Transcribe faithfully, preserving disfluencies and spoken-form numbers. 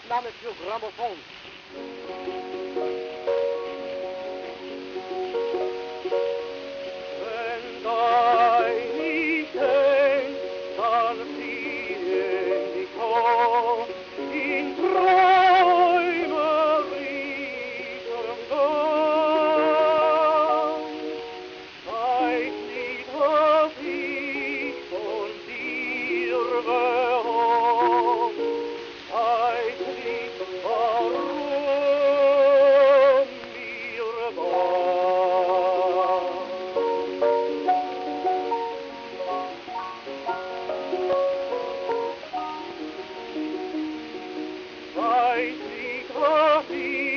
Aufnahme für Grammophon. Wenn dein ich denk, dann ziehen dich hoch in träumerischem Gang. Ein Lied hab ich von dir gehofft, ein Lied, warum mir war. Ein Lied hab ich